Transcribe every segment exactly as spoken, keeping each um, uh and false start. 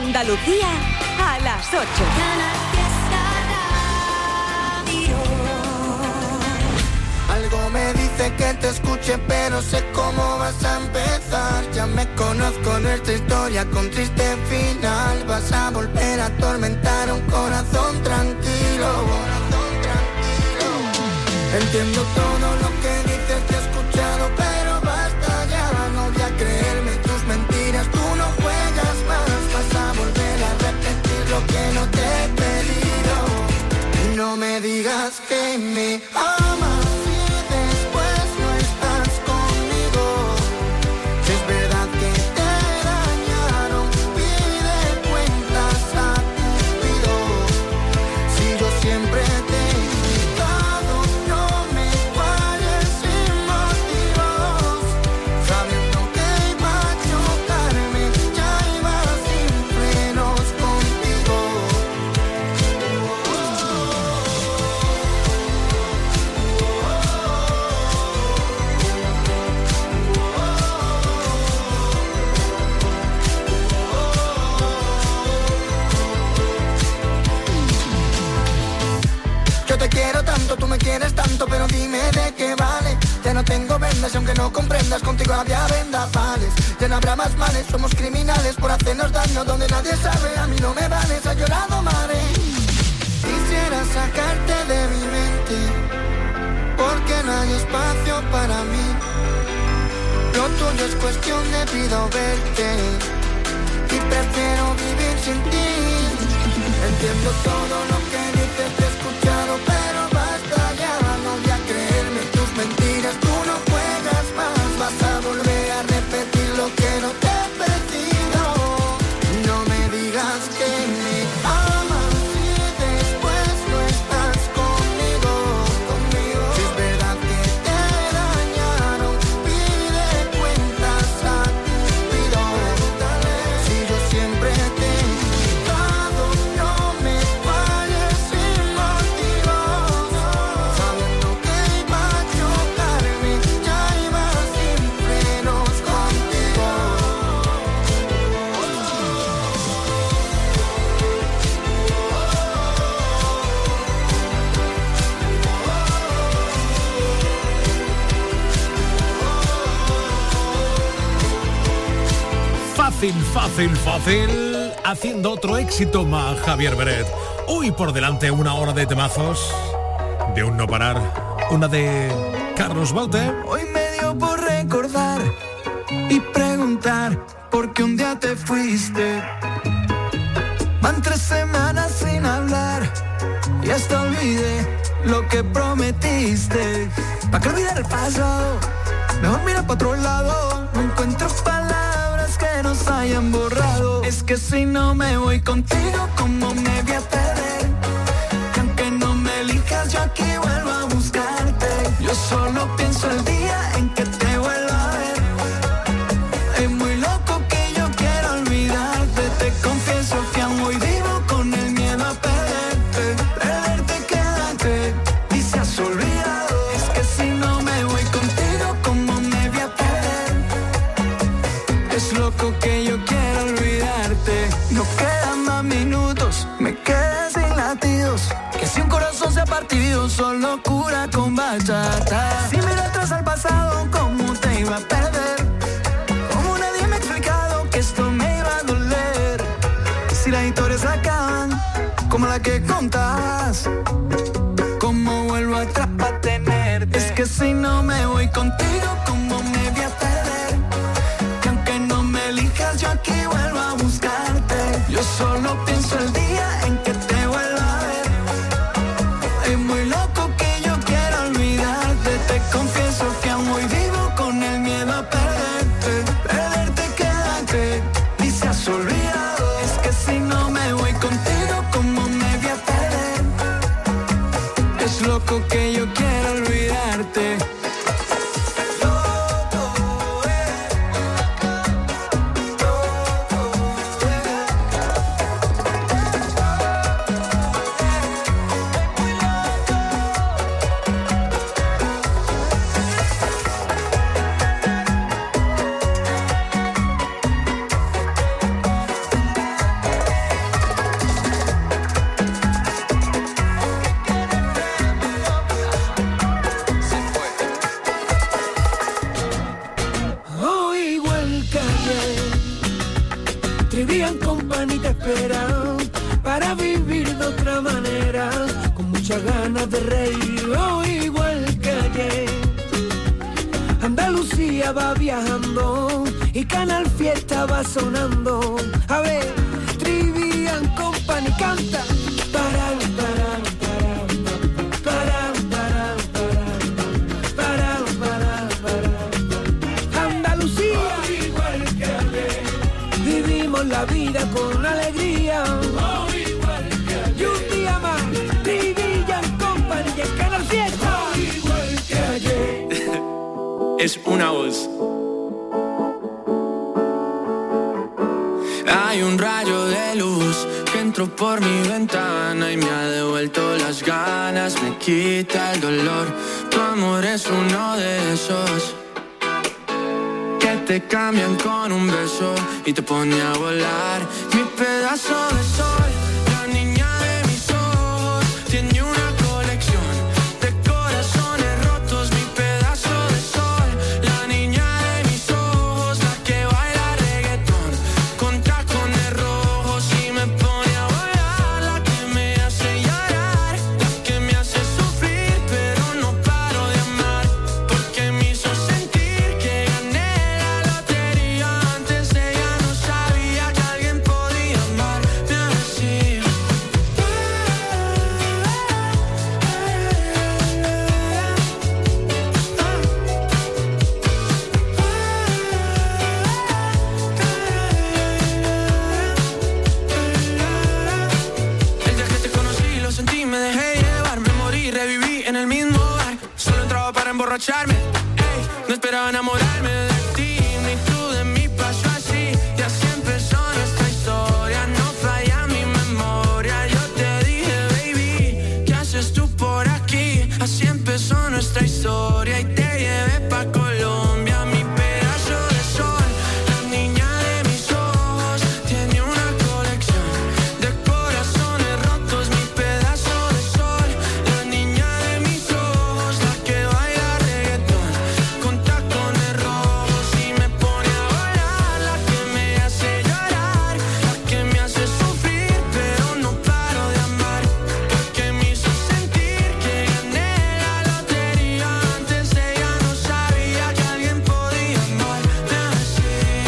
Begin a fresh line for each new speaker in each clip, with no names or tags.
Andalucía a las ocho.
Algo me dice que te escuche, pero sé cómo vas a empezar. Ya me conozco nuestra historia con triste final. Vas a volver a atormentar un corazón tranquilo. Entiendo todo lo que dices, te he escuchado, pero basta ya. No voy a creerme tus mentiras, tú no juegas más. Vas a volver a repetir lo que no te he pedido. No me digas que me amas. Tú me quieres tanto, pero dime de qué vale. Ya no tengo vendas y aunque no comprendas, contigo había vendavales. Ya no habrá más males, somos criminales por hacernos daño donde nadie sabe. A mí no me vales, ha llorado mare. Quisiera sacarte de mi mente, porque no hay espacio para mí. Lo tuyo es cuestión de pido verte, y prefiero vivir sin ti. Entiendo todo lo que dices, te he escuchado, pero mentiras, tú no juegas más. Vas a volver a repetir lo que no te he pedido. No me digas que me amas y después no estás conmigo, conmigo. Si es verdad que te dañaron, pide cuentas a Cupido. Si yo siempre te he dado, no me falles sin motivos, sabiendo que iba a chocarme, ya iba sin frenos contigo.
Fácil, fácil, fácil. Haciendo otro éxito más, Javier Beret. Hoy por delante una hora de temazos, de un no parar. Una de Carlos Baute.
Hoy me dio por recordar y preguntar por qué un día te fuiste. Van tres semanas sin hablar y hasta olvidé lo que prometiste. ¿Para qué olvidar el pasado? Mejor mira para otro lado. No encuentro palabras que nos hayan borrado. Es que si no me voy contigo, ¿cómo me voy a perder? Que aunque no me elijas, yo aquí vuelvo a buscarte. Yo solo pienso el día en que te vuelva a ver. Es muy loco que yo quiero olvidarte. Te confieso que aún hoy vivo con el miedo a perderte. Perderte queda que y se has olvidado. Es que si no me voy contigo, ¿cómo me voy a perder? Es loco que yo quiero olvidarte. No quedan más minutos, me quedé sin latidos. Que si un corazón se ha partido, solo cura con bachata. Si miro atrás al pasado, ¿cómo te iba a perder? Como nadie me ha explicado que esto me iba a doler. Si las historias acaban, como la que contas, ¿cómo vuelvo atrás para tenerte? Es que si no me voy contigo, ¿cómo me voy a perder? Que aunque no me elijas, yo aquí vuelvo a buscarte. Yo solo pienso el día en que te vuelva a ver. Es muy loco que yo quiero olvidarte. Te confieso que aún hoy vivo con el miedo a perderte. Perderte queda que ni se has olvidado. Es que si no me voy contigo, ¿cómo me voy a perder? Es loco que yo quiero olvidarte.
Trivian Company te espera para vivir de otra manera, con muchas ganas de reír, oh, igual que ayer. Andalucía va viajando y Canal Fiesta va sonando. A ver, Trivian Company canta. Para, para, para, para, para, para, para, para. Andalucía, oh, igual que ayer. Vivimos la vida con alegría. Oh, igual que ayer. Y un día más, Trivian Company y el Canal Fiesta. Oh, igual que ayer.
Es una voz. Hay un rayo de luz que entró por mi ventana y me ha devuelto las ganas, me quita el dolor. Tu amor es uno de esos que te cambian con un beso y te pone a volar. Mi pedazo de sol, la niña de mis ojos, tiene una colección de corazones rotos. Mi pedazo de sol, la niña de mis ojos, la que baila reggaetón con tacones rojos y me pone a volar. La que me hace llorar, la que me hace sufrir, pero no paro de amar, porque me hizo sentir que gané la lotería. Antes ella no sabía que alguien podía amarme así. El día que te conocí lo sentí, me dejé llevar, me morí, reviví en el mismo bar. Solo entraba para emborracharme, ey, no esperaba enamorarme de ti, ni tú de mí, pasó así. Y así empezó nuestra historia, no falla mi memoria. Yo te dije, baby, ¿qué haces tú por aquí? Así empezó nuestra historia y te llevé pa' Colombia. Mi pedazo de sol, la niña de mis ojos, tiene una colección de corazones rotos. Mi pedazo de sol, la niña de mis ojos, la que baila reggaetón con tacones rojos y me pone a volar. La que me hace llorar, la que me hace sufrir, pero no paro de amar, porque me hizo sentir que gané la lotería. Antes ella no sabía que alguien podía amarme así.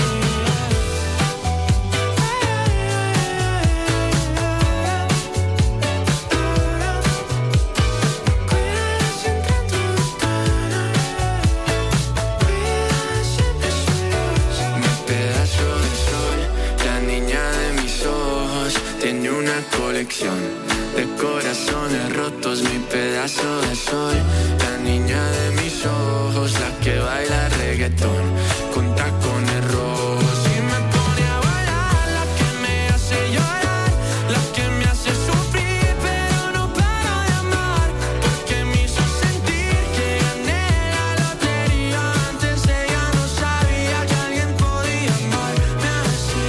Mi pedazo de sol, la niña de mis ojos, tiene una colección de corazones rotos. Mi pedazo de sol, la niña de mis ojos, la que baila reggaetón con tacones rojos y me pone a volar. La que me hace llorar, la que me hace sufrir, pero no paro de amar, porque me hizo sentir que gané la lotería. Antes ella no sabía que alguien podía amarme así.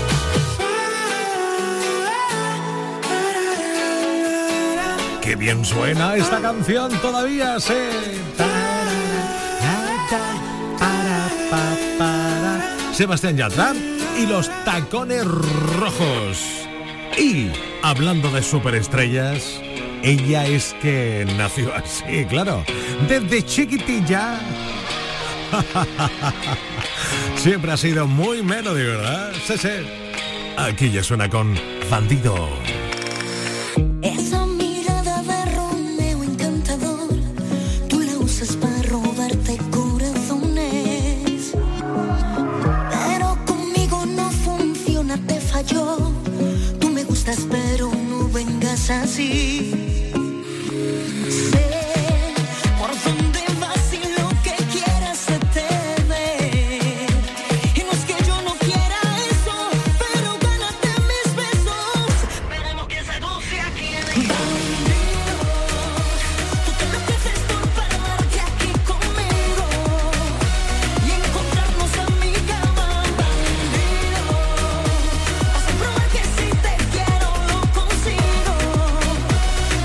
Qué bien suena esta canción todavía, sí. Sebastián Yatra y los tacones rojos. Y hablando de superestrellas, ella es que nació así, claro, desde chiquitilla. Siempre ha sido muy melody, ¿verdad? Sí, sí. Aquí ya suena con Bandido.
Esa mirada de Romeo encantador, tú la usas para robarte corazones, pero conmigo no funciona, te falló. Tú me gustas pero no vengas así. Sé por dónde vas y lo que quieras se te ve. Y no es que yo no quiera eso, pero gánate mis besos. Esperemos que se goce aquí en el bandido. Tú te enloqueces por pararte aquí conmigo y encontrarnos en mi cama, bandido. Vas a probar que si te quiero lo consigo.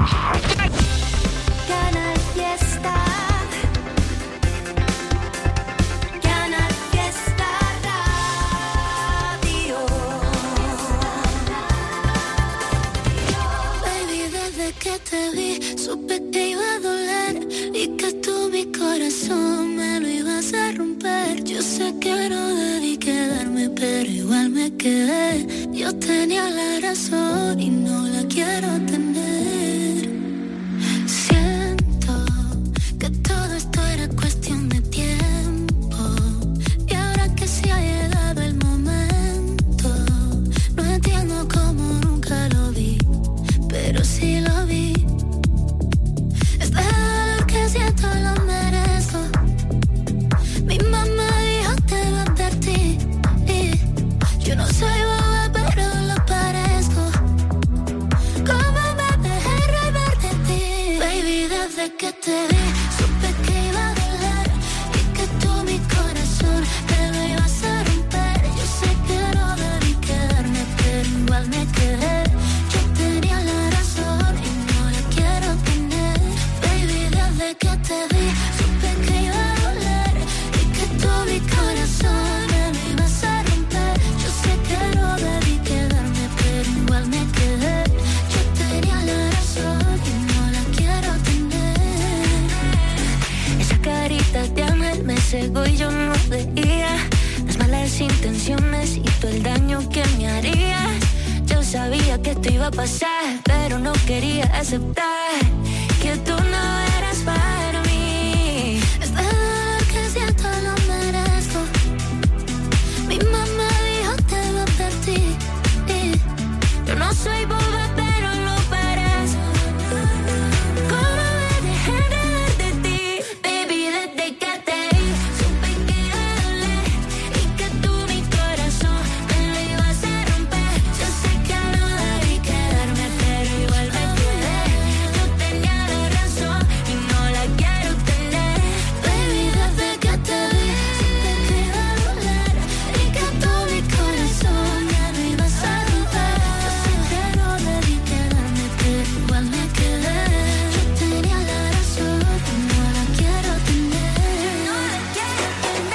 Canal Fiesta. Canal Fiesta Radio. Baby, desde que te vi, supe que iba a doler y que tú mi corazón me lo ibas a romper. Yo sé que no debí quedarme, pero igual me quedé. Yo tenía la razón y no la quiero tener. Siento que todo esto era cuestión de tiempo. Y ahora que sí ha llegado el momento, no entiendo cómo nunca lo vi, pero sí lo vi. Este dolor que siento lo merezco. Mi mamá dijo te lo advertí. Yo no soy boba, pero lo parezco. ¿Cómo me dejé reír de ti? Baby, desde que te vi, supe que iba a doler y que tú mi corazón me lo ibas a romper. Yo sé que no debí quedarme, pero igual me quedé. Yo tenía la razón y no la quiero tener. Baby, desde que te vi, supe que iba a doler y que tú mi corazón me lo ibas a romper. Yo sé que no debí quedarme, pero igual me quedé. Yo tenía la razón y no la quiero tener. Esa carita de ángel me cegó y yo no veía las malas intenciones y todo el daño que me harías. Yo sabía que esto iba a pasar, pero no quería aceptar que tú no eras para mí. Este dolor que siento lo merezco. Mi mamá dijo te lo advertí. Yo no soy boba, pero lo parezco. ¿Cómo me dejé reír de ti? Baby, desde que te vi, supe que iba a doler y que tú mi corazón me lo ibas a romper. Yo sé que no debí quedarme, pero igual me quedé. Yo tenía la razón y no la quiero tener. Baby, desde que te vi, supe que iba a doler y que tú mi corazón me lo ibas a romper. Yo sé que no debí quedarme, pero igual me quedé. Yo tenía la razón y no la quiero tener. No la quiero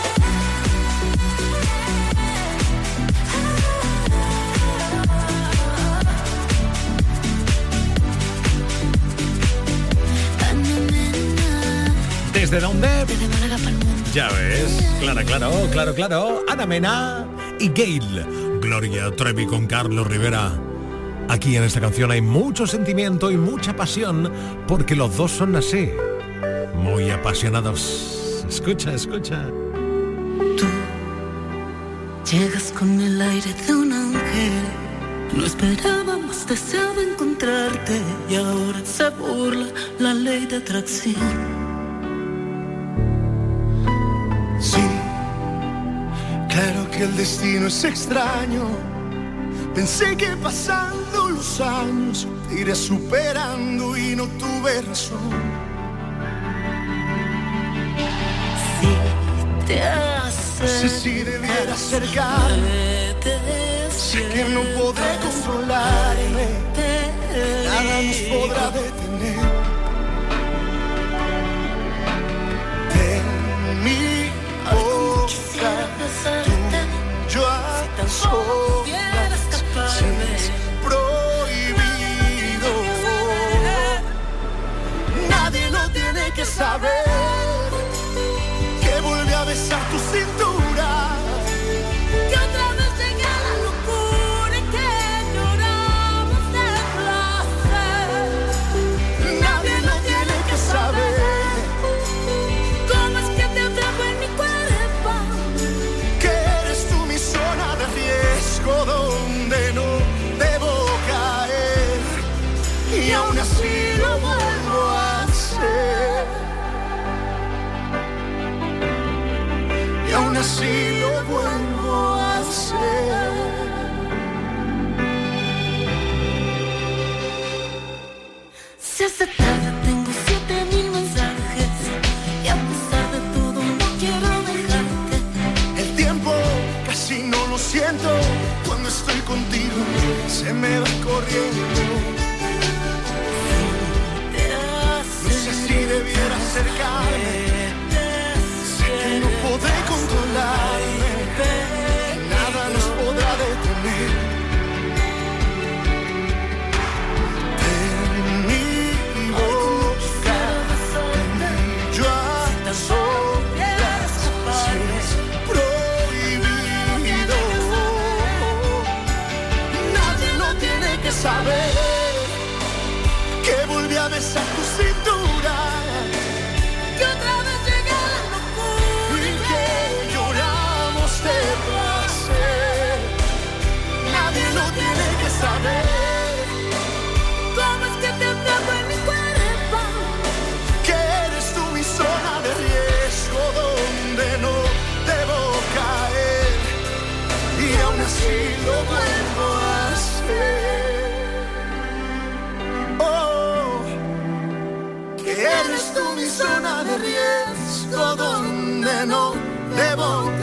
tener.
¿Desde dónde?
Desde Málaga para el mundo.
Ya ves, claro, claro, claro, claro. Ana Mena y Gail. Gloria Trevi con Carlos Rivera. Aquí en esta canción hay mucho sentimiento y mucha pasión, porque los dos son así, muy apasionados. Escucha, escucha.
Llegas con el aire de un ángel. No esperábamos, deseaba encontrarte. Y ahora se burla la ley de atracción.
Sí, claro que el destino es extraño. Pensé que pasando los años te iré superando y no tuve razón.
Si te hace,
Sé si debiera acercarme. Sé que no podré controlarme. Nada nos podrá detener. En mi boca, tú, yo a tan solas, es prohibido. Nadie lo tiene que saber, que volví a besar tu cintura.
Que otra vez llega la locura y que lloramos de placer.
Nadie lo tiene que saber,
¿Cómo es que te atrapo en mi cuerpo?
que eres tú mi zona de riesgo donde no debo caer. Y aún así lo vuelvo a hacer. Y aún así lo vuelvo a hacer.
si hace tarde tengo siete mil mensajes. Y a pesar de todo no quiero dejarte.
El tiempo casi no lo siento. Cuando estoy contigo se me va corriendo. volví a besar tu cintura,
que otra vez llegué a la locura
y que lloramos de placer. Nadie lo tiene que saber.
¿Cómo es que te atrapo en mi cuerpo?
Que eres tú mi zona de riesgo, donde no debo caer, y aún así lo vuelvo a hacer. Oh, que eres tú mi zona de riesgo, donde no debo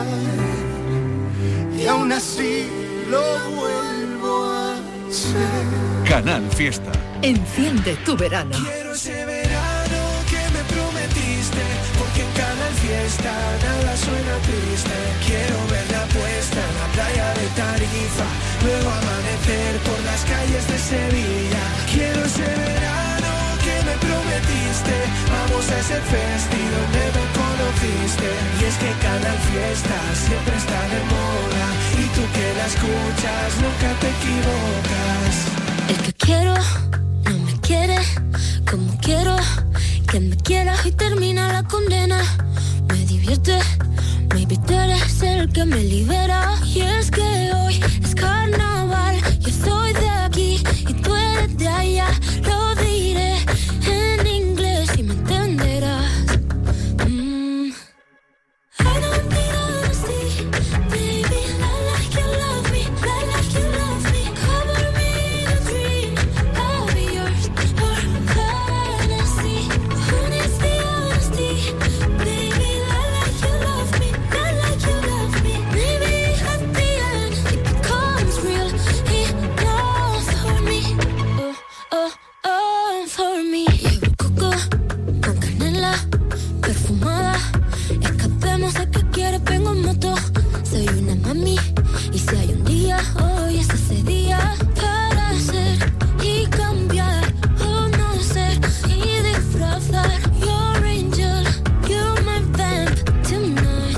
caer, y aún así lo vuelvo a hacer.
Canal Fiesta.
Enciende tu verano.
Quiero ese verano que me prometiste, porque en Canal Fiesta nada suena triste. Quiero ver la puesta en la playa de Tarifa, luego amanecer por las calles de Sevilla. Quiero ese verano que me prometiste, vamos a ese festival donde me conociste. Y es que Canal Fiesta siempre está de moda, y tú que la escuchas nunca te equivocas.
El que quiero no me quiere como quiero que me quiera, y termina la condena. Me divierte, maybe tú eres el que me libera. Y es que hoy es carnaval, yo soy de aquí y tú eres de allá. Lo diré en inglés y me entenderás. Mm. I don't need honesty, baby, I like you love me, I like you love me. Cover me in a dream, I'll be yours for fantasy. Who needs the honesty, baby, I like you love me, I like you love me. Maybe at the end it becomes real enough for me. Oh, oh, oh, for me. Llevo coco con canela perfumada. Escapemos a que quieres, vengo en moto. Soy una mami y si hay un día, hoy es ese día para ser y cambiar o no ser y disfrazar. Your angel, you're my vamp tonight.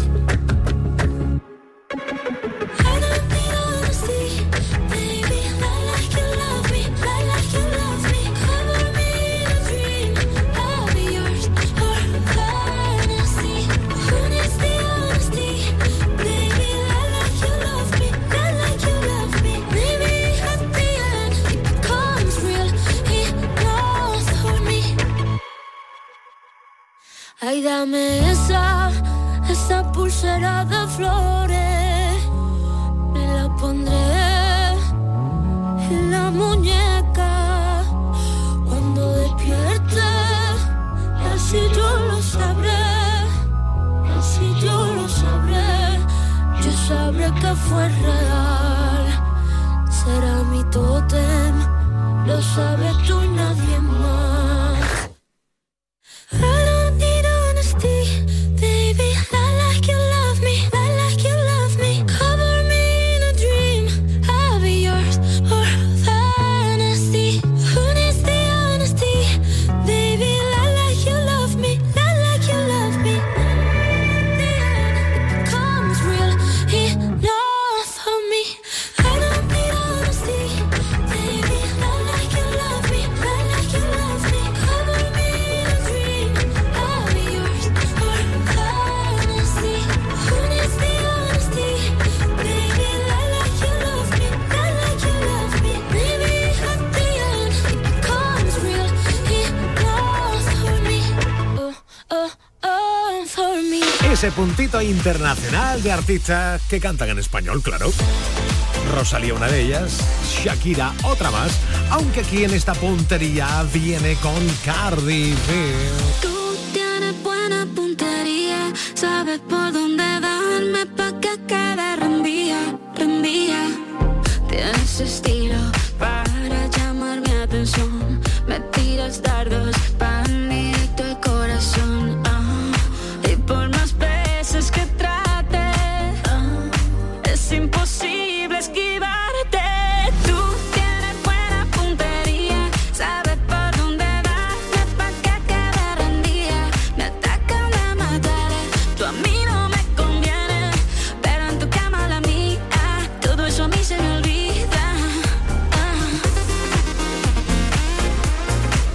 I don't need honesty, baby, I like you love me, I like you love me. Cover me in a dream, I'll be yours for fantasy. Who needs the honesty, baby, I like you love me, I like you love me. Maybe at the end it becomes real enough for me. Ay, dame esa, esa pulsera de flores, me la pondré en la muñeca cuando despierte, así yo lo sabré, así yo lo sabré, yo sabré que fue real, será mi tótem, lo sabes tú y nadie más. I don't need honesty, baby, I like you love me, I like you love me. Cover me in a dream, I'll be yours for fantasy. Who needs the honesty, baby, I like you love me, I like you love me. At the end it becomes real enough for me. I don't need honesty, baby, I like you love me, I like you love me. Cover me in a dream, I'll be yours for fantasy. Who needs the honesty, baby, I like you love me, I like you love me. Maybe at the end it becomes real enough for me. Oh, oh, oh, for me.
Ese puntito internacional de artistas que cantan en español, claro. Rosalía, una de ellas. Shakira, otra más. Aunque aquí en esta puntería viene con Cardi B.
Tú tienes buena puntería, sabes por dónde darme pa' que quede rendida, rendida. Tienes estilo para llamar mi atención, me tiras dardos pa' directo al corazón. Ah, y por más veces que trate, ah, es imposible esquivarte. Tú tienes buena puntería, sabes por dónde darme pa' que quede rendida. Me atacan, me mataré, tú a mí no me conviene, pero en tu cama la mía, todo eso a mí se me olvida. Ah.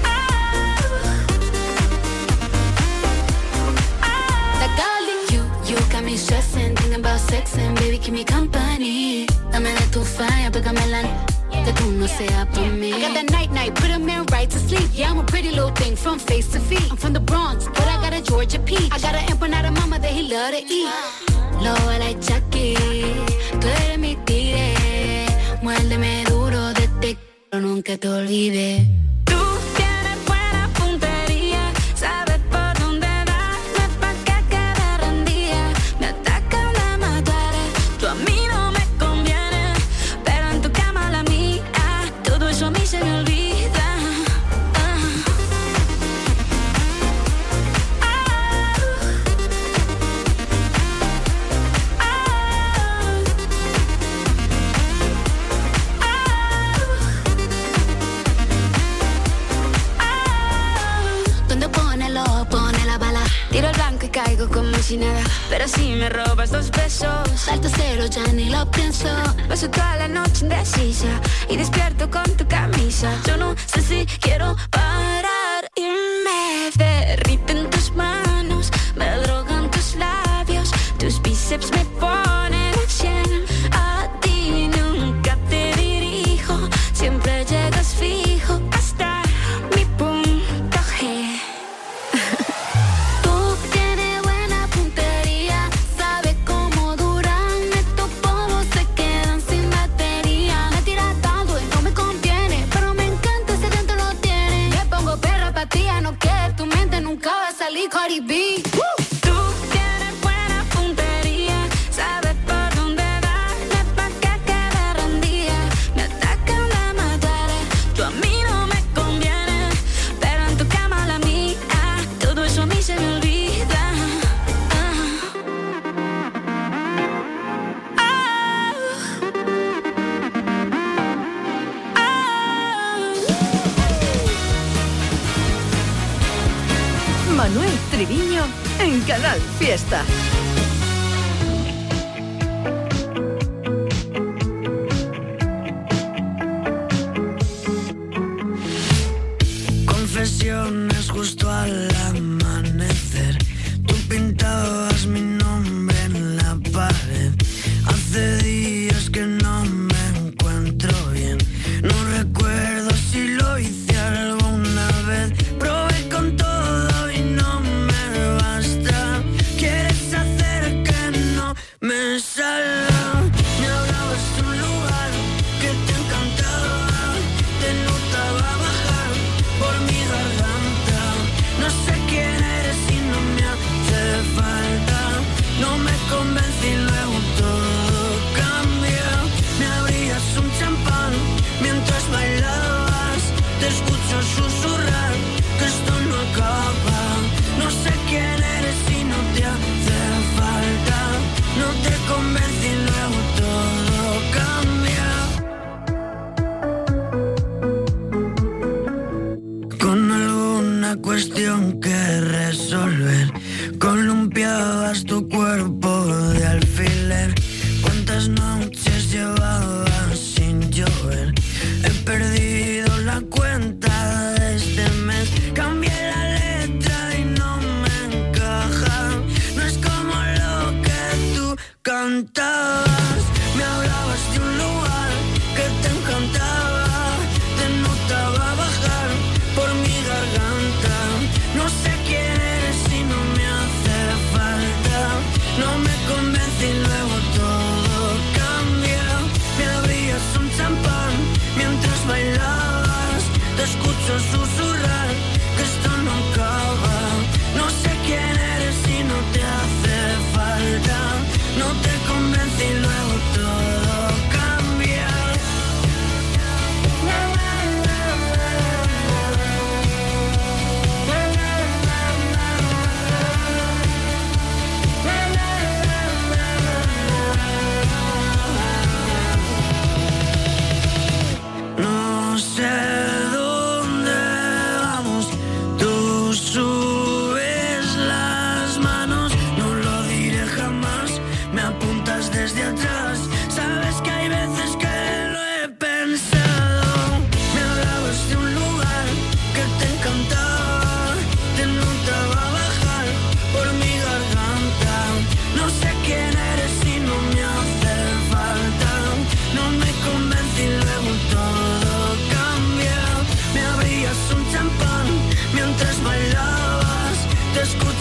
keep me company. Dame de tu falla, pégamela, que tú no seas por mí. I got that night night, put a man right to sleep. Yeah, I'm a pretty little thing from face to feet. I'm from the Bronx, but I got a Georgia peach. I got an empanada mama that he love to eat. Lobo like Chucky, tú eres mi tigre. Muérdeme duro de te quiero, nunca te olvides. Caigo como si nada, pero si me robas dos besos, salto cero, ya ni lo pienso. Paso toda la noche indecisa y despierto con tu camisa. Yo no sé si quiero parar y me derriten tus manos, me drogan tus labios, tus bíceps me ponen al cien. A ti nunca te dirijo, siempre llegas fijo hasta mi punto G. Cardi B. Tú tienes buena puntería, sabes por dónde darle pa' que quede rendida. Me atacan de matar, tú a mí no me conviene, pero en tu cama la mía, todo eso a mí se me olvida. Ah. Ah. Ah.
Manuel Triviño en Canal Fiesta.
Confesiones justo al amanecer. Tú pintabas mi nombre en la pared. Hace días que no me encuentro bien. No recuerdo si lo hice alguna vez. Probé con todo y no me basta. Quieres hacer que no me salga. Me hablabas de un lugar que te encantaba. Te notaba bajar por mi garganta. No sé quién eres y no me hace falta. No me convence y luego todo cambia. Me abrías un champán mientras bailabas. Te escucho susurrar que esto no acaba. No sé quién eres y no te hace falta. No te convence y luego todo cambia. Con alguna cuestión que resolver, columpiabas tu cuerpo de alfiler. ¿Cuántas noches llevabas sin llover? He perdido la cuenta de este mes. Cambié la letra y no me encaja. No es como lo que tú cantabas. Me hablabas de un lugar que te encantaba. Te notaba bajar por mi garganta. No sé quién eres y no me hace falta. No me convence y luego todo cambia.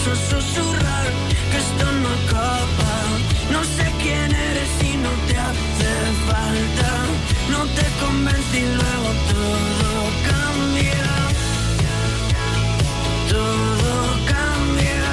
escucho susurrar que esto no acaba. No sé quién eres y no te hace falta. No te convencí y luego todo cambia. Todo cambia.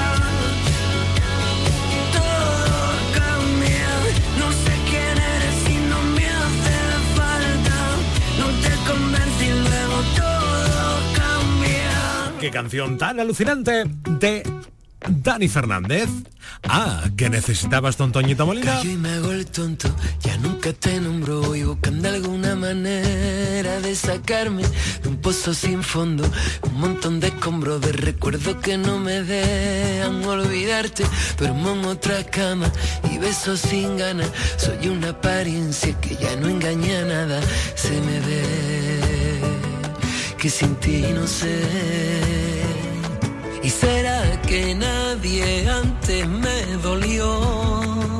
Todo cambia. No sé quién eres y no me hace falta. No te convencí y luego todo cambia.
¡Qué canción tan alucinante de Dani Fernández! Ah, ¿que necesitabas, don Toñito Molina?
Callo y me hago el tonto, ya nunca te nombro. Y buscando alguna manera de sacarme de un pozo sin fondo. Un montón de escombros de recuerdos que no me dejan olvidarte. Duermo en otra cama y beso sin ganas. Soy una apariencia que ya no engaña nada. Se me ve que sin ti no sé. ¿Y será que nadie antes me dolió?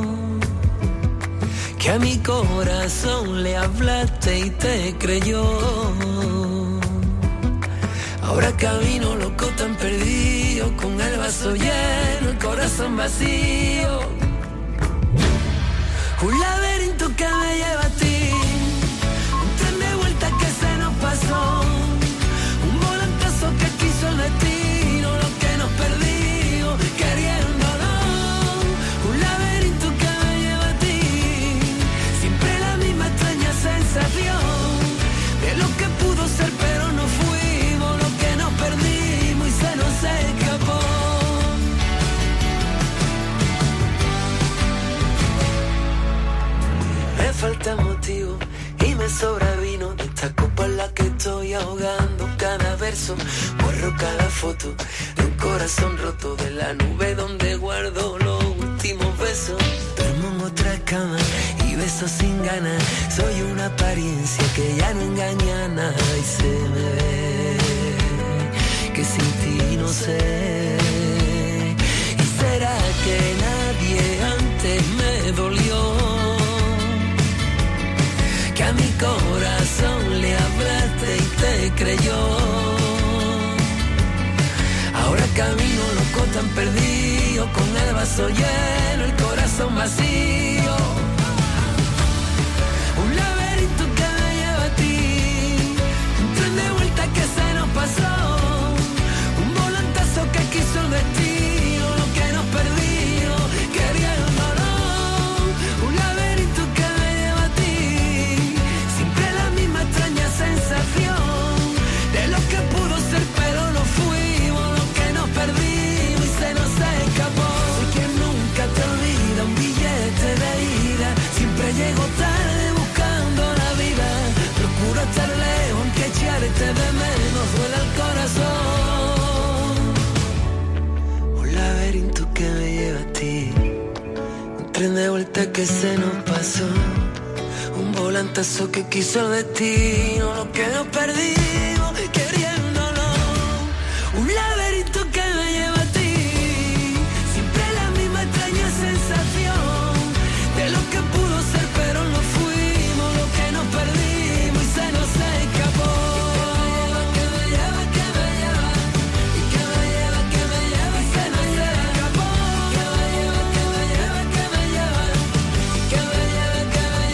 Que a mi corazón le hablaste y te creyó. Ahora camino loco tan perdido, con el vaso lleno, el corazón vacío. Un laberinto que me lleva a ti, un tren de vuelta que se nos pasó, un volantazo que quiso el destino. Perdido, queriéndolo, un laberinto que me lleva a ti, siempre la misma extraña sensación de lo que pudo ser pero no fuimos, lo que nos perdimos y se nos escapó. Me falta motivo y me sobra vino de esta copa en la que estoy ahogando cada verso, borro cada foto de un corazón roto, de la nube donde guardo los últimos besos. Duermo en otra cama y beso sin ganas. Soy una apariencia que ya no engaña a nada y se me ve que sin ti no sé. ¿Y será que nadie antes me dolió? Que a mi corazón le hablaste y te creyó. Ahora camino loco tan perdido, con el vaso lleno, el corazón vacío. Un laberinto que me lleva a ti, un tren de vuelta que se nos pasó, un volantazo que quiso el destino, lo que nos perdió, queriéndolo. Un laberinto que me lleva a ti, siempre la misma extraña sensación de lo que pudo ser pero no fuimos, lo que nos perdimos y se nos escapó. Soy quien nunca te olvida, un billete de ida, siempre llego tarde buscando la vida. Procuro estar lejos aunque echarte de menos duele el corazón. Un laberinto que me lleva a ti, un tren de vuelta que se nos pasó, un volantazo que quiso el destino, lo que nos perdimos queriéndolo. Un laberinto que me lleva a ti, siempre la misma extraña sensación de lo que pudo ser pero no fuimos, lo que nos perdimos y se nos escapó. Que me lleva, que me lleva, y que me lleva, que me lleva y se nos escapó. Que me lleva, que me lleva, que me lleva, y que me lleva, que me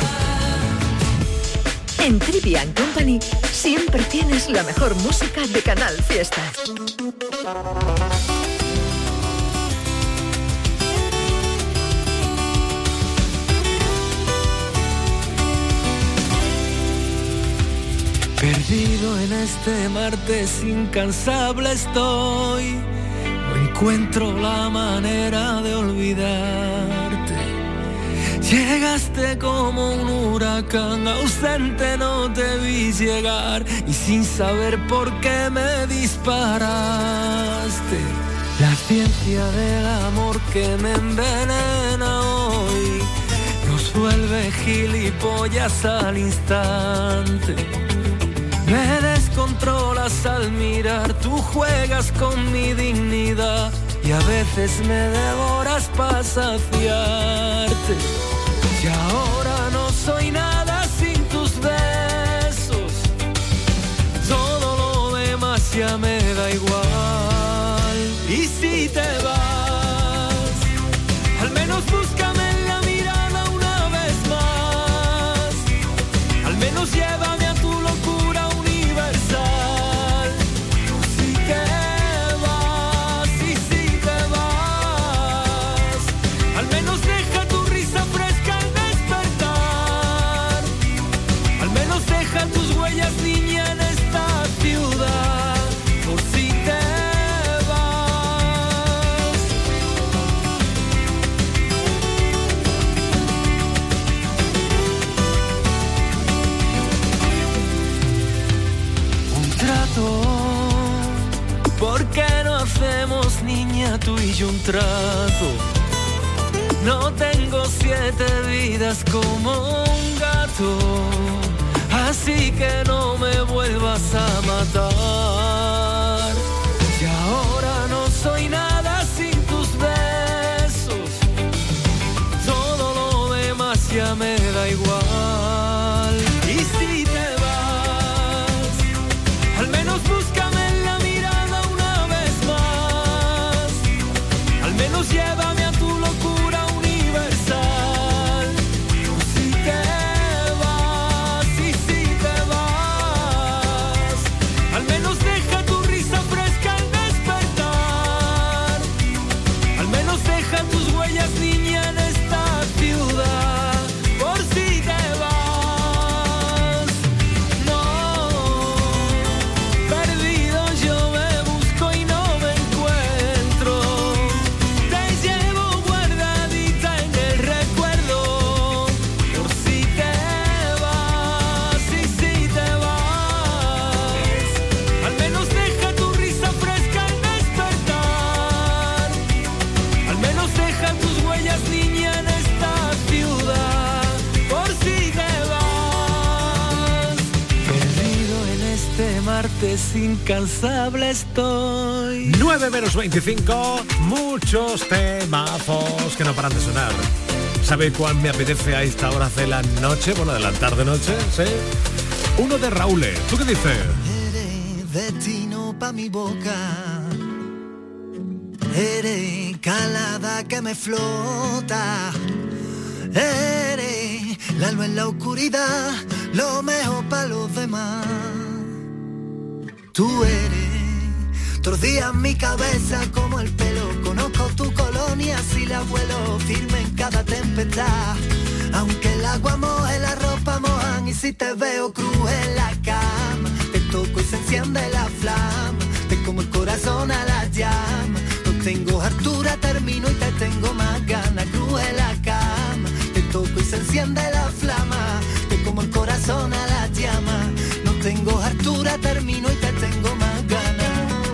lleva.
En Trivian Company siempre tienes la mejor música de Canal Fiesta.
Perdido en este martes incansable estoy, no encuentro la manera de olvidarte. Llegaste como un huracán, ausente no te vi llegar, y sin saber por qué me disparaste. La ciencia del amor que me envenena hoy nos vuelve gilipollas al instante. Me descontrolas al mirar, tú juegas con mi dignidad y a veces me devoras para saciarte. Y ahora no soy nada sin tus besos, todo lo demás ya me da igual. Y si te vas, al menos búscame en la mirada una vez más. Al menos llévame a tu locura universal. Si te vas, y si te vas, al menos deja tu risa fresca al despertar. Al menos deja tus huellas, niña, en esta ciudad. Por si te ¿por qué no hacemos, niña, tú y yo un trato? No tengo siete vidas como un gato, así que no me vuelvas a matar. Y ahora no soy nada sin tus besos, todo lo demás ya me da igual. Y si te vas, al menos búscame en la mirada una vez más. Al menos llévame a tu locura universal. Si te vas, y si te vas, al menos deja tu risa fresca al despertar. Al menos deja tus huellas, niña, en esta ciudad. Por si te vas, no, perdido yo me busco y no me encuentro. Te llevo guardadita en el recuerdo. Por si te vas, y si te vas, al menos deja tu risa fresca al despertar. Al menos deja tus huellas, niña, en esta ciudad. Por si te vas, perdido en este martes incansable estoy.
nueve menos veinticinco, muchos temazos que no paran de sonar. ¿Sabe cuál me apetece a esta hora de la noche? Bueno, de la tarde-noche, ¿sí? Uno de Raúl. ¿Tú qué dices?
Eres destino pa' mi boca, eres calada que me flota, eres la luz en la oscuridad, lo mejor pa' los demás. Tú eres todos los días mi cabeza como el pelo, conozco tu colonia si la vuelo firme en cada tempestad. Aunque el agua moje, la ropa mojan, y si te veo cruz en la cama, te toco y se enciende la flama, te como el corazón a la llama. No tengo altura, termino y te tengo más ganas. Cruz en la cama, te toco y se enciende la flama, te como el corazón a la llama. No tengo altura, termino y te tengo más ganas.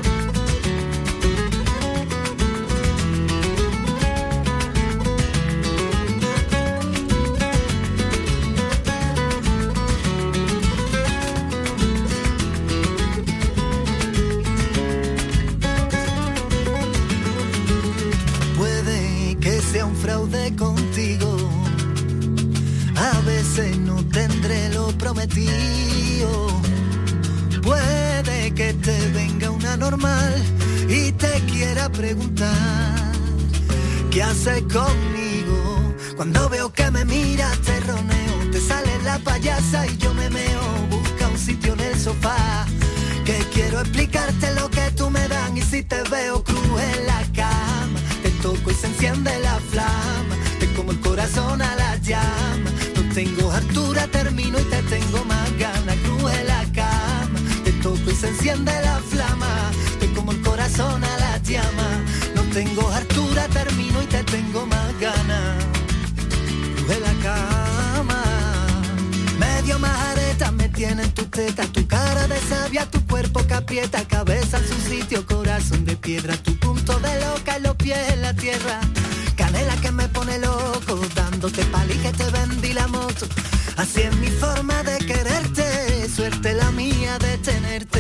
Sea un fraude contigo, a veces no tendré lo prometido. Puede que te venga una normal y te quiera preguntar ¿qué haces conmigo? Cuando veo que me miras te roneo, te sale la payasa y yo me meo. Busca un sitio en el sofá, que quiero explicarte lo que tú me das. Y si te veo cruz en la cama, te toco y se enciende la flama, te como el corazón a la llama. No tengo altura, termino y te tengo más ganas. Cruz en la cama, te toco y se enciende la flama, te como el corazón a la llama. No tengo altura, termino y te tengo más ganas. Cruz en la cama, medio majareta me tienen tus tetas, tu cara de sabia, tu cuerpo que aprieta, cabeza en su sitio, corazón de piedra, tu punto de loca y los pies en la tierra. Canela que me pone loco, dándote pali que te vendí la moto. Así es mi forma de quererte, suerte la mía de tenerte.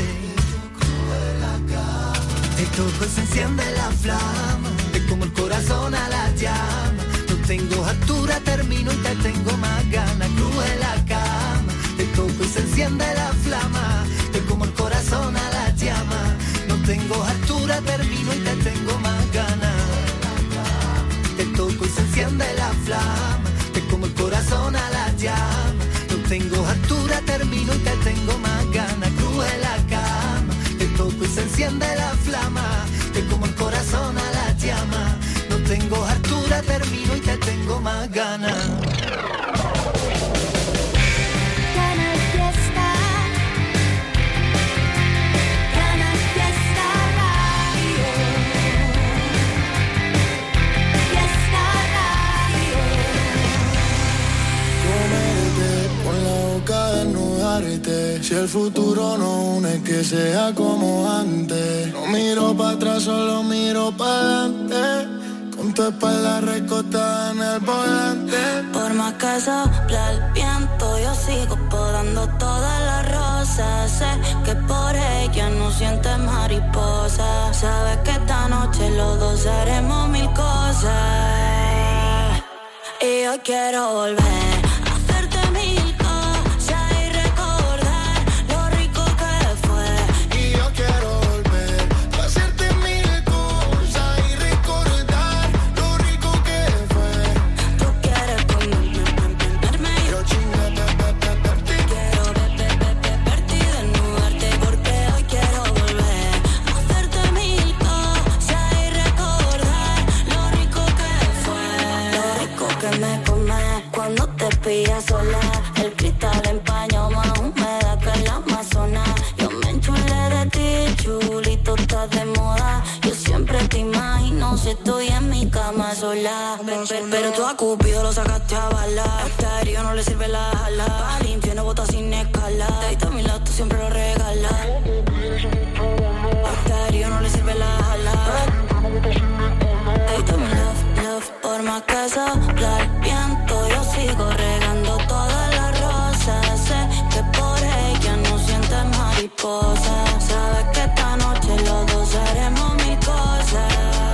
Te toco y se enciende la flama, te como el corazón a la llama. No tengo altura, termino y te tengo más ganas. Cruz en la cama, te toco y se enciende la flama, te como el corazón a la llama. No tengo altura, termino y te tengo más ganas. Te toco y se enciende la flama, te como el corazón a la llama. No tengo altura, termino y te tengo más ganas. Cruz en la cama, te toco y se enciende la flama, te como el corazón a la llama. No tengo altura, termino y te tengo más ganas.
Si el futuro no une, que sea como antes. No miro para atrás, solo miro para adelante. Con tu espalda recostada en el volante.
Por más que sopla el viento, yo sigo podando todas las rosas. Sé que por ella no sientes mariposa. Sabes que esta noche los dos haremos mil cosas. Y yo quiero volver. Sola, el cristal empañó más húmeda que la Amazonas. Yo me enchulé de ti, chulito, estás de moda. Yo siempre te imagino si estoy en mi cama sola. Pero, pero, pero tú a Cupido lo sacaste a bala. Este aéreo no le sirve la ala. Al infierno bota sin escala. Te diste a mi lado, tú siempre lo regalas. Este aéreo no le sirve la ala. Te diste a mi love, love. Por más que sopla el viento, yo sigo regando todas las rosas. Sé que por ella no sientes mariposa. Sabes que esta noche los dos haremos mil cosas.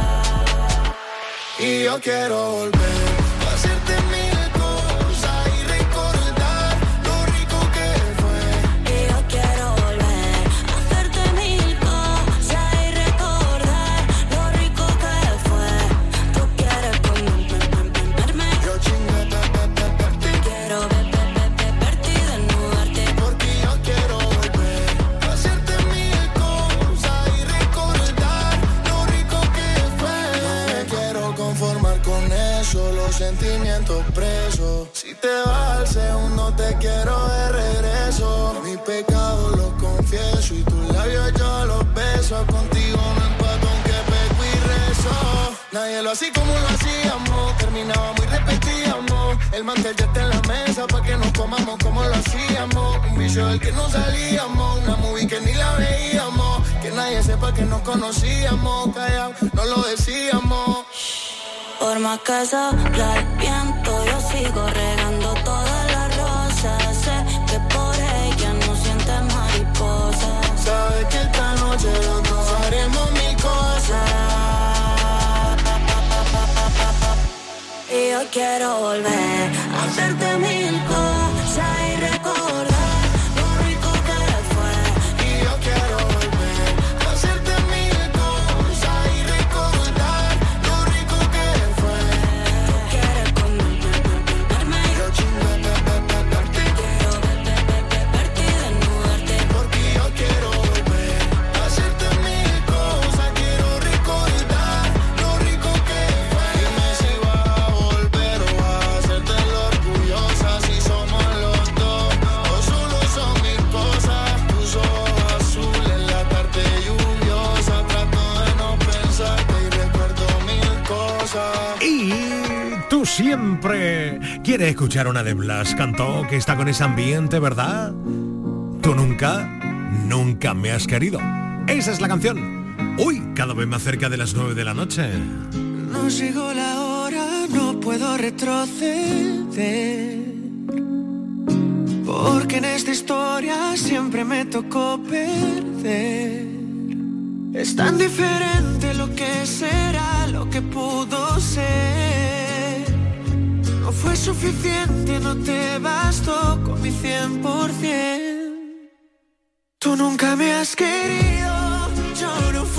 Y yo quiero volver a hacerte mil cosas y recordar lo rico que fue.
Y yo quiero volver a hacerte mil cosas y recordar lo rico que fue. Tú quieres comerme,
yo chingue,
quiero ver, ver, ver, ver, verte y desnudarte.
porque yo quiero volver a hacerte mil cosas y recordar lo rico que fue. No me quiero conformar con eso, los sentimientos presos. Si te vas al segundo te quiero de regreso. Mis pecados los confieso y tus labios yo los beso. Contigo no empato aunque peco y rezo. Nadie lo hacía como lo hacíamos, terminábamos y repetíamos. El mantel ya está en la mesa pa' que nos comamos como lo hacíamos. Un vicio del que no salíamos, una movie que ni la veíamos. Que nadie sepa que nos conocíamos, callao, no lo decíamos.
Por más que sopla el viento, yo sigo regando todas las rosas. Sé que por ella no sientes mariposa.
Sabes que esta noche los dos haremos mil cosas.
Y yo quiero volver a hacerte mil cosas y recordar lo rico que fue.
Y yo quiero volver a hacerte mil cosas y recordar lo rico que fue.
Tú quieres comerme,
Yo chingue,
quiero ver, ver, ver, ver, verte y desnudarte.
porque yo quiero volver a hacerte mil cosas. Quiero recordar lo rico que fue. Dime si vas a volver o vas a hacerte lo orgullosa. Si somos los dos o solo son mil cosas. Tus ojos azules, la tarde lluviosa. Trato de no pensarte y recuerdo mil cosas.
Y tú siempre quieres escuchar una de Blas Cantó que está con ese ambiente, ¿verdad? Tú nunca, nunca me has querido. Esa es la canción. Uy, cada vez más cerca de las nueve de la noche.
No sigo la hora, no puedo retroceder. Porque en esta historia siempre me tocó perder. Es tan diferente lo que será, lo que pudo ser. No fue suficiente, no te bastó con mi cien por cien. Tú nunca me has querido, yo no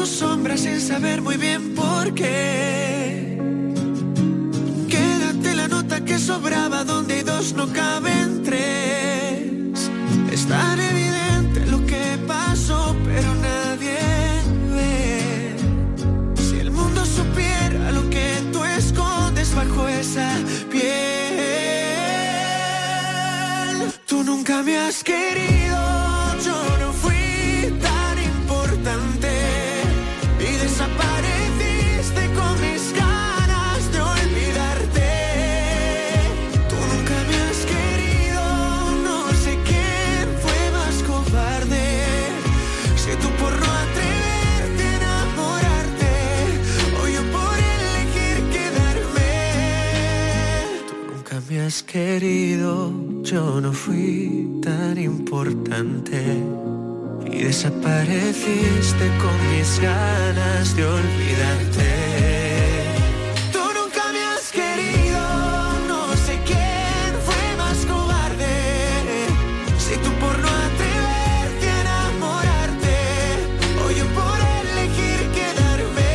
tu sombra sin saber muy bien por qué. Quédate la nota que sobraba, donde hay dos no caben tres. Es tan evidente lo que pasó, pero nadie ve. Si el mundo supiera lo que tú escondes bajo esa piel. Tú nunca me has querido, yo no fui tan importante y desapareciste con mis ganas de olvidarte. Tú nunca me has querido, no sé quién fue más cobarde. Si tú por no atreverte a enamorarte o yo por elegir quedarme. Tú nunca me has querido, yo no fui tan importante y desapareciste con mis ganas de olvidarte. Tú nunca me has querido, no sé quién fue más cobarde. Si tú por no atreverte a enamorarte o yo por elegir quedarme.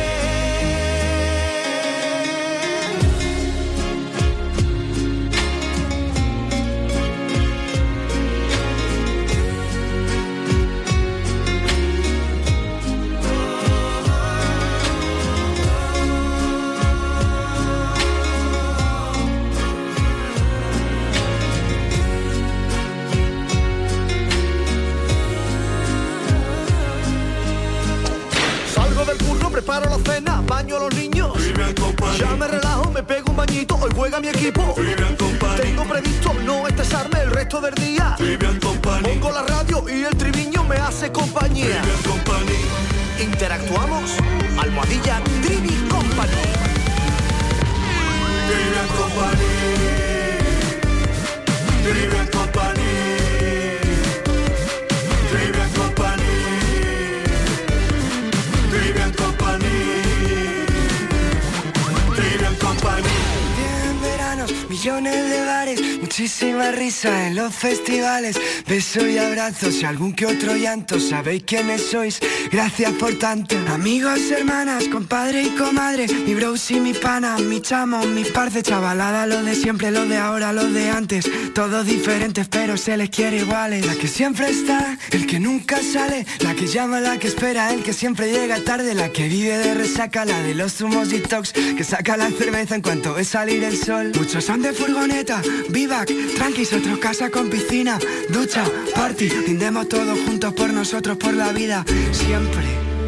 Preparo la cena, baño a los niños. Ya me relajo, me pego un bañito. Hoy juega mi equipo. Tengo previsto no estresarme el resto del día. Pongo la radio y el triviño me hace compañía. Interactuamos. Almohadilla Trivi Company.
Trivian Company. Trivian Company. Trivian Company. Trivian Company. Trivian Company.
Cien veranos, millones de bares, muchísima risa en los festivales, besos y abrazos y algún que otro llanto. Sabéis quiénes sois, gracias por tanto. Amigos, hermanas, compadre y comadre, mi bros y mi pana, mi chamo, mis parce, chavalada, lo de siempre, lo de ahora, lo de antes. Todos diferentes pero se les quiere iguales. La que siempre está, el que nunca sale, la que llama, la que espera, el que siempre llega tarde, la que vive de resaca, la de los zumos detox, que saca la cerveza en cuanto ve salir el sol. Muchos son de furgoneta, vivac, tranquis, otros casa con piscina, ducha, party, brindemos todos juntos por nosotros, por la vida, siempre.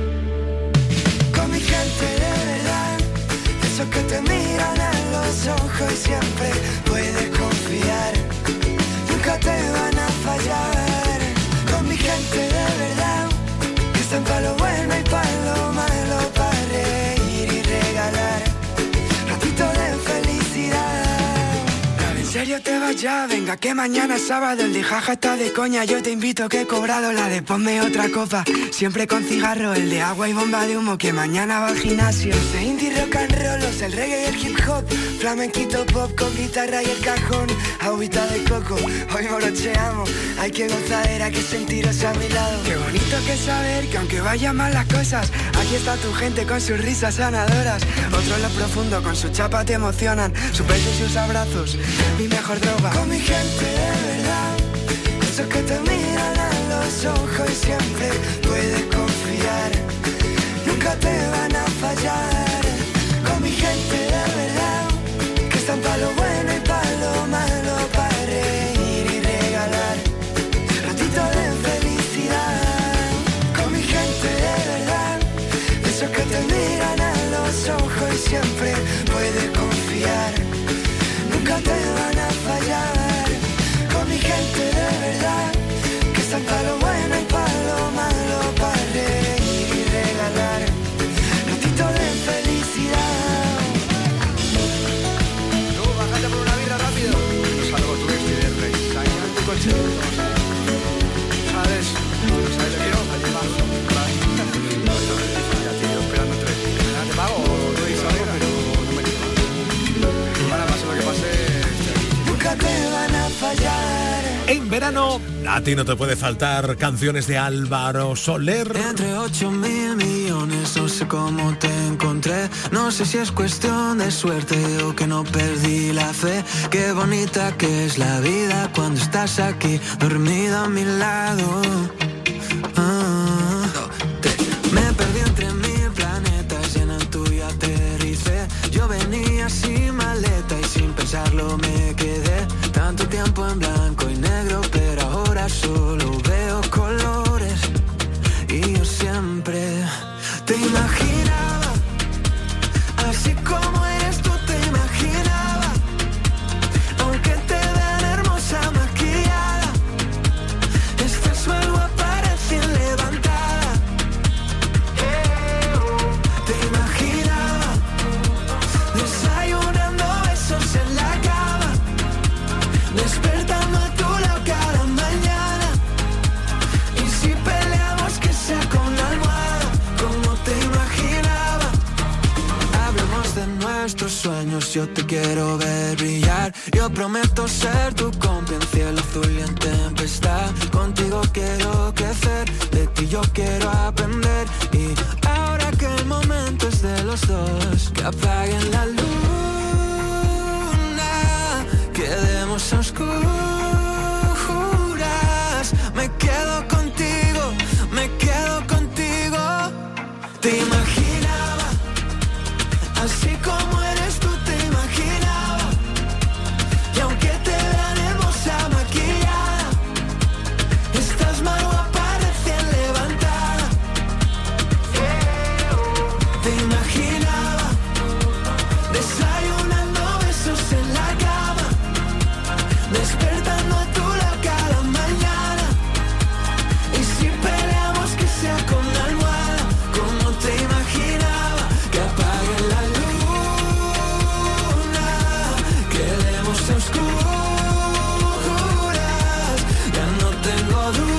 Con mi gente de verdad, esos que te miran a los ojos y siempre puedes confiar, nunca te van a fallar. Con mi gente de verdad, que están pa' lo bueno y pa' lo malo, pa' reír y regalar ratito de felicidad. ¿En serio te vas ya? Venga que mañana es sábado, el de jaja está de coña, yo te invito que he cobrado la de ponme otra copa, siempre con cigarro, el de agua y bomba de humo, que mañana va al gimnasio. Los de indie rock and roll, los del reggae y el hip hop, flamenquito pop con guitarra y el cajón, agüita de coco, hoy morocheamos, hay que gozadera, que sentiros a mi lado. Qué bonito que saber que aunque vayan mal las cosas, aquí está tu gente con sus risas sanadoras, otros en lo profundo con su chapa te emocionan, sus besos y sus abrazos, mi mejor droga. Con mi gente de verdad, esos que te miran a los ojos y siempre puedes confiar, nunca te van a fallar. Con mi gente de verdad, que están pa' lo bueno y pa' lo malo, pa' reír y regalar ratito de felicidad. Con mi gente de verdad, esos que te miran a los ojos y siempre puedes confiar, nunca te van a fallar. Con mi gente de verdad, que están pa' lo bueno y pa' lo malo, pa' reír y regalar ratito de felicidad.
verano, a ti no te puede faltar canciones de Álvaro Soler.
Entre ocho mil millones, no sé cómo te encontré. No sé si es cuestión de suerte o que no perdí la fe. Qué bonita que es la vida cuando estás aquí, dormida a mi lado. Ah, me perdí entre mil planetas y en el tuyo aterricé. Yo venía sin maleta y sin pensarlo me quedé. Tanto tiempo en blanco y negro, pero ahora solo veo colores. Y yo siempre te imaginaba, así como eres tú te imaginaba. Aunque te vean hermosa maquillada, estás más guapa recién levantada. Te imaginaba desayunando besos en la cama, despertando a tu lado cada mañana. Y si peleamos que sea con la almohada, como te imaginaba. Hablemos de nuestros sueños, yo te quiero ver brillar. Yo prometo ser tu compa en cielo azul y en tempestad. Contigo quiero crecer, de ti yo quiero aprender. Y ahora que el momento es de los dos, que apaguen la luna, quedemos a oscuras. Me quedo contigo, me quedo contigo. Te imaginaba, así como eres tú te imaginaba. Y aunque te vean hermosa maquillada, estás más guapa recién levantada. Te imaginaba desayunando besos en la cama, despertando a tu lado cada mañana. Y si peleamos que sea con la almohada, como te imaginaba. Que apague la luna, quedemos a oscuras. Ya no tengo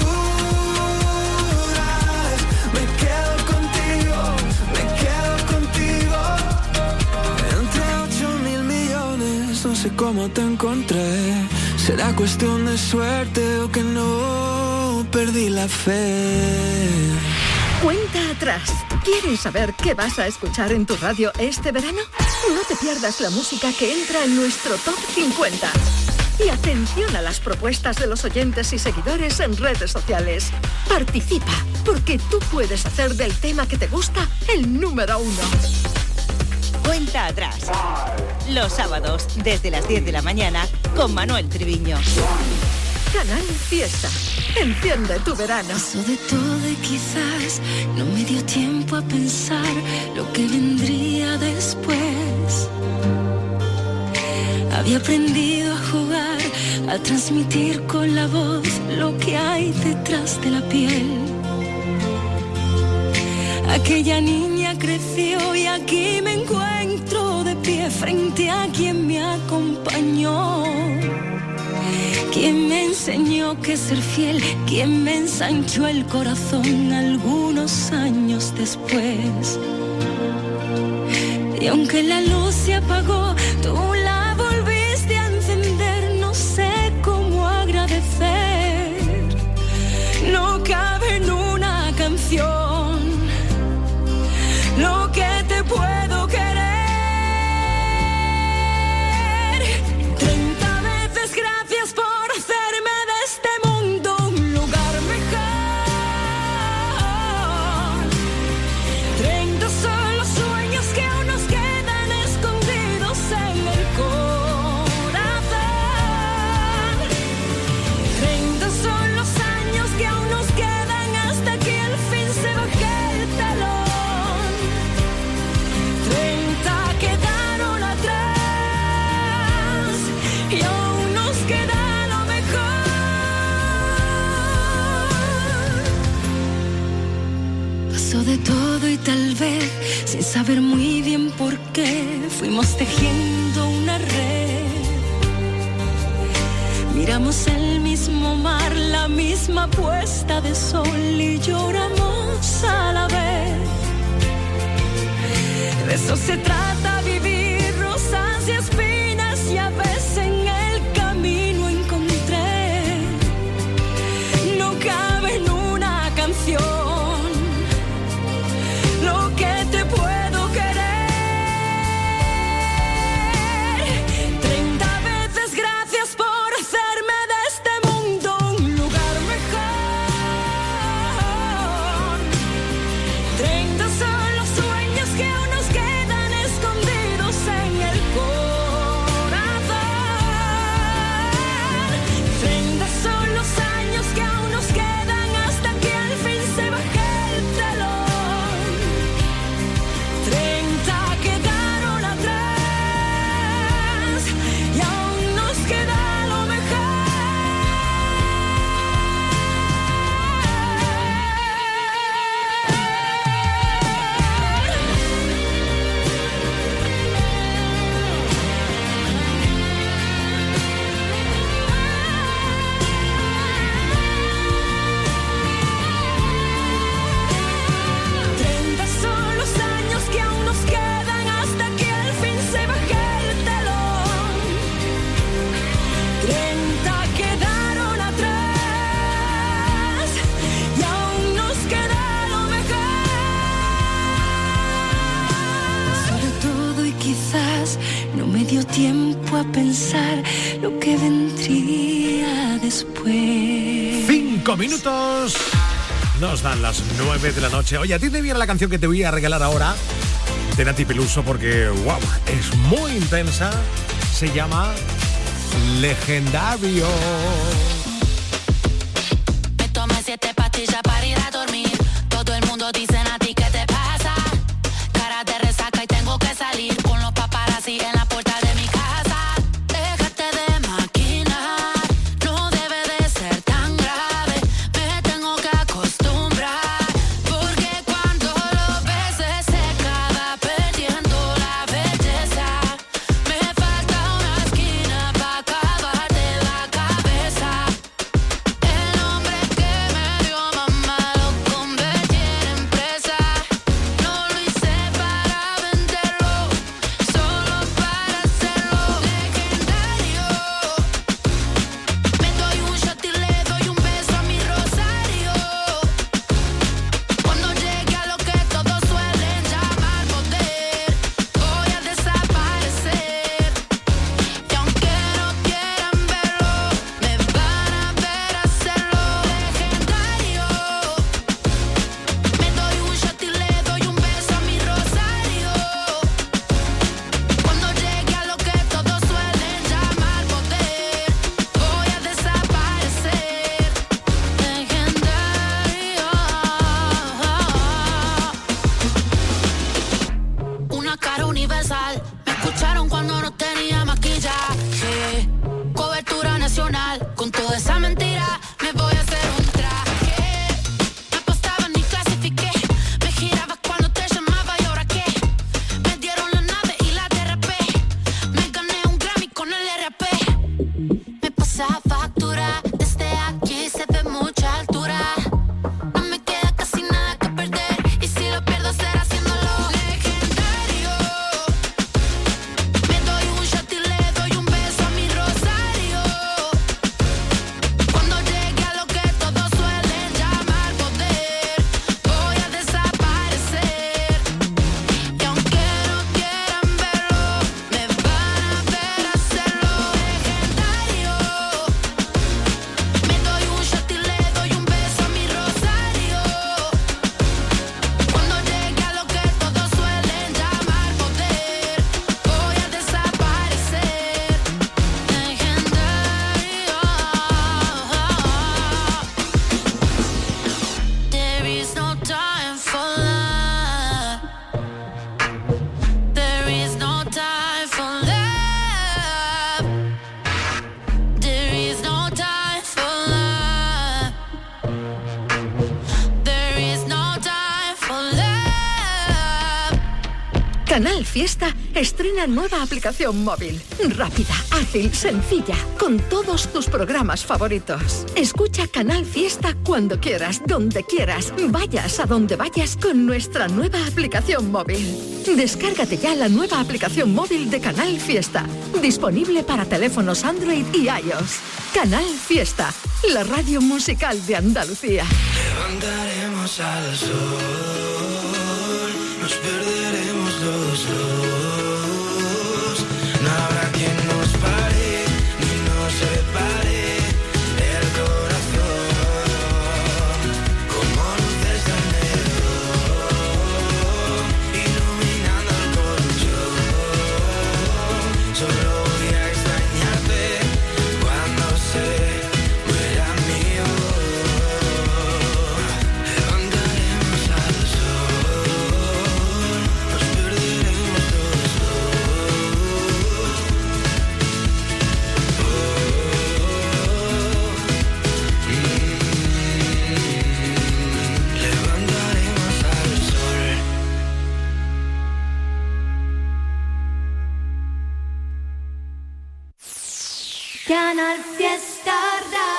dudas, me quedo contigo, me quedo contigo. Entre ocho mil millones, no sé cómo te encontré. Será cuestión de suerte o que no perdí la fe.
Cuenta atrás. ¿Quieres saber qué vas a escuchar en tu radio este verano? No te pierdas la música que entra en nuestro Top cincuenta. Y atención a las propuestas de los oyentes y seguidores en redes sociales. Participa, porque tú puedes hacer del tema que te gusta el número uno.
Cuenta atrás. Los sábados, desde las diez de la mañana, con Manuel Triviño.
Canal Fiesta. Enciende tu verano.
Pasó de todo y quizás no me dio tiempo a pensar lo que vendría después. Había aprendido a jugar, a transmitir con la voz lo que hay detrás de la piel. Aquella niña creció y aquí me encuentro de pie frente a quien me acompañó. Quien me enseñó que ser fiel, quien me ensanchó el corazón algunos años después. Y aunque la luz se apagó, tú la volviste a encender, no sé cómo agradecer. No cabe en una canción lo que te puedo querer. Treinta veces gracias por hacerme de este mundo un lugar mejor. Treinta son los sueños que aún nos quedan escondidos en el corazón. Treinta son los años que aún nos quedan hasta que al fin se baje el telón. Treinta quedaron atrás y aún nos queda lo mejor. Pasó de todo y tal vez, sin saber muy bien por qué, fuimos tejiendo una red. Miramos el mismo mar, la misma puesta de sol y lloramos a la vez. De eso se trata vivir, rosas y espinas, y a veces en el camino encontré no me dio tiempo a pensar lo que vendría después.
Cinco minutos. Nos dan las nueve de la noche. Oye, atiende bien la canción que te voy a regalar ahora de Nati Peluso porque, wow, es muy intensa. Se llama Legendario.
Me tomé siete pastillas para ir a dormir. Todo el mundo dice, Nati, ¿qué te pasa? Cara de resaca y tengo que salir con los paparazzi en la puerta de mi casa. Déjate de maquinar, no debe de ser tan grave. Me tengo que acostumbrar, porque cuando lo ves se acaba perdiendo la belleza. Me falta una esquina para acabarte la cabeza. El hombre que me dio mamá lo convertí en empresa. No lo hice para venderlo, solo para hacerlo legendario. Me doy un shot y le doy un beso a mi rosario. Cuando llegue a lo que todos suelen llamar poder, voy a desaparecer. Y aunque no quieran verlo, me van a ver hacerlo legendario. Me doy un shot y le doy un beso a mi rosario. Cuando llegue a lo que todos suelen llamar poder, voy a desaparecer legendario. Una cara universal, me escucharon cuando no tenía maquillaje. Cobertura nacional, con toda esa mentira me voy a hacer un traje. Me apostaba ni clasifiqué, me giraba cuando te llamaba y ahora qué. Me dieron la nave y la derrapé, me gané un Grammy con el R A P. Me pasa factura, desde aquí se ve mucha altura. No me queda casi nada que perder, y si lo pierdo será haciéndolo legendario. Me doy un shot y le doy un beso a mi rosario. Cuando llegue a lo que todos suelen llamar poder, voy a desaparecer. Y aunque no quieran verlo, me van a ver hacerlo legendario. Me doy un shot y le doy un beso a mi rosario. Cuando llegue a lo que todos suelen llamar poder, voy a desaparecer legendario. There is no time for love. There is no time for love. There is no time for love. There is no time for love.
Canal Fiesta estrena nueva aplicación móvil. Rápida, ágil, sencilla, con todos tus programas favoritos. Escucha Canal Fiesta cuando quieras, donde quieras, vayas a donde vayas con nuestra nueva aplicación móvil. Descárgate ya la nueva aplicación móvil de Canal Fiesta, disponible para teléfonos Android y iOS. Canal Fiesta, la radio musical de Andalucía.
Levantaremos al sol, nos perderemos los dos. No habrá quien nos pare ni nos separe el corazón. Como luces de neón, iluminando el colchón. Solo voy a extrañarte cuando se muera mi voz. Levantaremos al sol, nos perderemos los dos. Oh, mm, levantaremos al sol.
Canal Fiesta Radio.